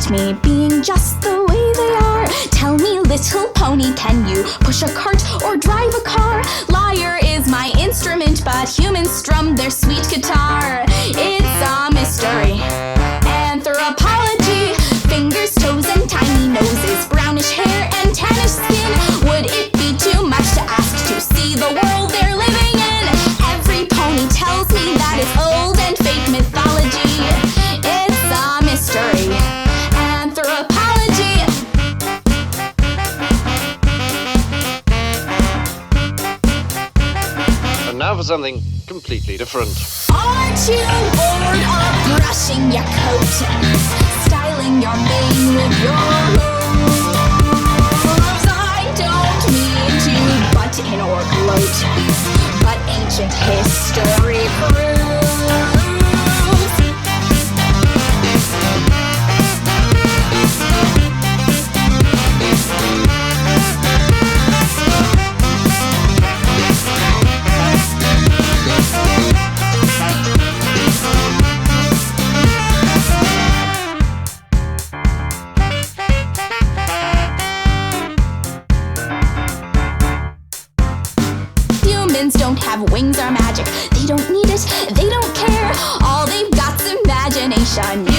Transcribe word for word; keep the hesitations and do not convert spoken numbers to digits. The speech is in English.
accept me being just the way they are. Tell me, little pony, can you push a cart or drive a car? Lyre is my instrument, but humans strum their sweet guitar. It's a mystery. Anthropology. Fingers, toes, and tiny noses, brownish hair and tannish skin. Would it be too much to ask to see the world they're living in? Every pony tells me that it's old and fake mythology. It's a mystery. Anthropology. And now for something completely different. Aren't you bored of brushing your coat and styling your mane with your hooves? I don't mean to butt in or gloat, but ancient history proves. Humans don't have wings or magic. They don't need it, they don't care. All they've got's imagination.